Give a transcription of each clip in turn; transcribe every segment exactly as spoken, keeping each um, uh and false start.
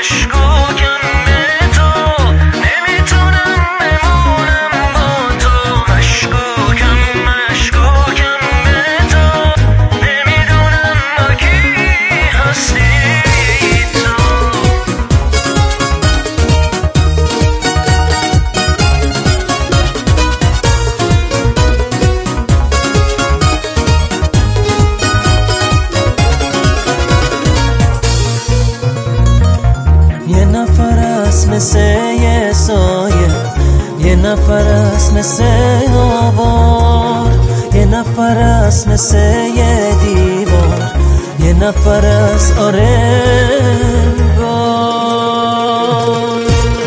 مشکوکم به تو، نمیتونم بمونم با تو. مشکوکم مشکوکم به تو، نمیدونم با کی هستی تو. یه نفر است مثل یه سایه، یه نفر است مثل آوار، یه نفر است مثل یه دیوار، یه نفر است آره انگار.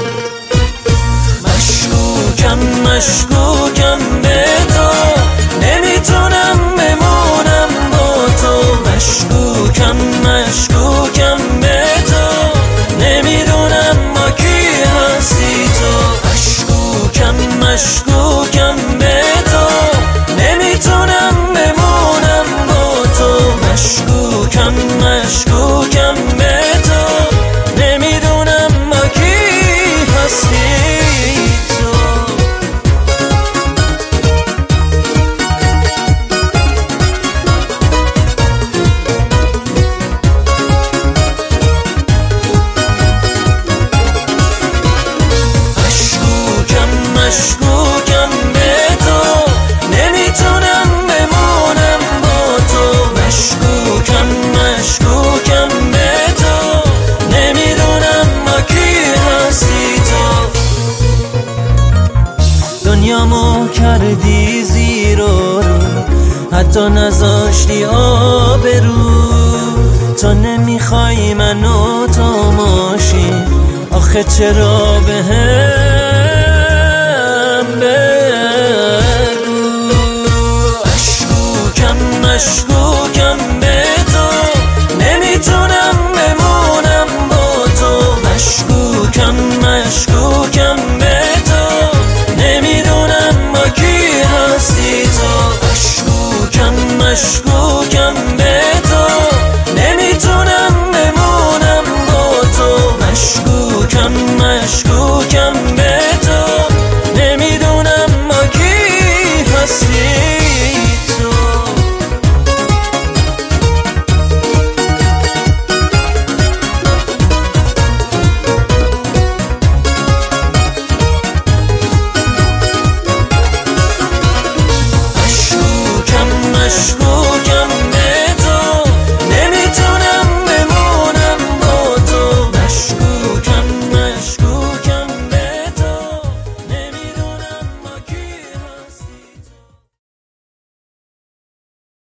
مشکوکم مشکوکم به تو، نمیتونم بمونم با تو. مشکوکم مشکوکم به تو، نمیدونم با کی هستی تو. مشکوکم مشکوکم به تو، نمیتونم بمونم با تو. مشکوکم مشکوکم به تو، نمیدونم با کی هستی تو. مشکوکم به تو، نمیتونم بمونم با تو. مشکوکم مشکوکم به تو، نمیدونم با کی هستی تو. دنیامو کردی زیر و رو، حتی نذاشتی آبرو. تو نمیخوای منو تا ماشین، آخه چرا بهم بگو. مشکوکم مشکوک